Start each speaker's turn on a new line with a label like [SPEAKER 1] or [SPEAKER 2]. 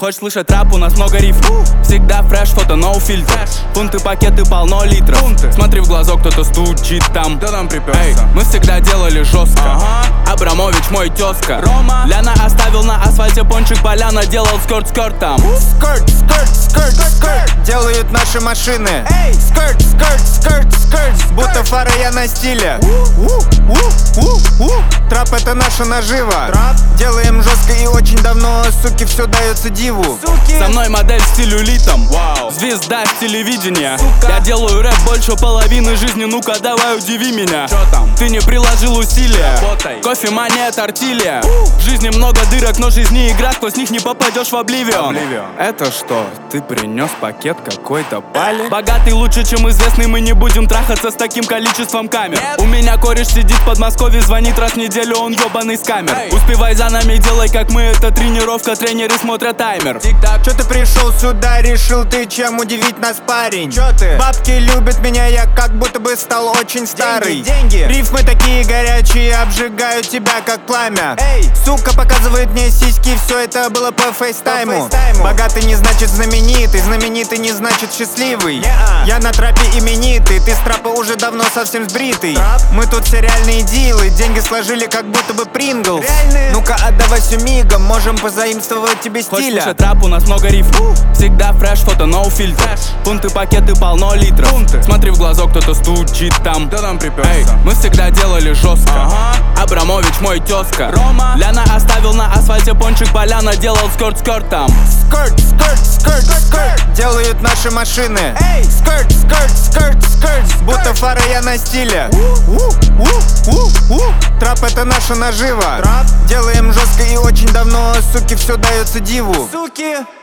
[SPEAKER 1] Хочешь слышать рэп, у нас много риф. Всегда фреш, фото, no фильтр. Фунты, пакеты, полно литров. Смотри в глазок, кто-то стучит там.
[SPEAKER 2] Кто там приперся?
[SPEAKER 1] Мы всегда делали жестко. Абрамович мой тезка.
[SPEAKER 2] Рома
[SPEAKER 1] Ляна оставил на асфальте пончик, Поляна делал скорт там.
[SPEAKER 3] Скорт, скорт, скорт, скорт. Делают наши машины. Скорт, скорт, скорт, скорт. Будто фара я на стиле. Трап это наша нажива. Делаем жестко и очень давно, суки, все дается диву.
[SPEAKER 1] Со мной модель в стилю литом. Звезда с телевидения. Я делаю рэп больше половины жизни, ну-ка давай удиви меня.
[SPEAKER 2] Чё там?
[SPEAKER 1] Ты не приложил усилия.
[SPEAKER 2] Работай.
[SPEAKER 1] Кофемания, тортилья. В жизни много дырок, но жизнь не игра, сквозь них не попадешь в обливион.
[SPEAKER 2] Это что? Ты принес пакет какой-то пали?
[SPEAKER 1] Богатый лучше, чем известный, мы не будем трахаться с таким количеством камер. У меня кореш сидит в Подмосковье, звонит раз в неделю, он ебаный скамер. Успевай за нами, делай как мы, это тренировка, тренеры смотрят таймер.
[SPEAKER 3] Тик-так. Чё ты пришел сюда, решил ты чем удивить нас, парень? Чё ты? Бабки любят меня, я как будто бы стал очень старый. Деньги. Рифмы такие горячие, обжигают тебя как пламя. Сука показывает мне сиськи, все это было по фейстайму. Богатый не значит знаменитый, знаменитый не значит счастливый. Я на трапе именитый, ты с трапа уже давно совсем сбритый. Мы тут все реальные дилы, деньги сложили как будто бы Принглс. Ну-ка отдавай все мигом, можем позаимствовать тебе
[SPEAKER 1] Хочешь
[SPEAKER 3] стиля.
[SPEAKER 1] слышать рэп, у нас много риф. Всегда фреш, фото, no фильтр. Фунты, пакеты, полно литров. Смотри в глазок, кто-то стучит там.
[SPEAKER 2] Кто там приперся?
[SPEAKER 1] Мы всегда делали жестко. Абрамович мой тезка.
[SPEAKER 2] Рома
[SPEAKER 1] Ляна оставил на асфальте пончик, Поляна делал скорт там.
[SPEAKER 3] Скорт, скорт, скорт, скорт. Делают наши машины. Скорт, скорт, скорт, скорт. Будто фара я на стиле. Трап это наша нажива. Делаем жестко и очень давно, суки, все дается диву. Суки.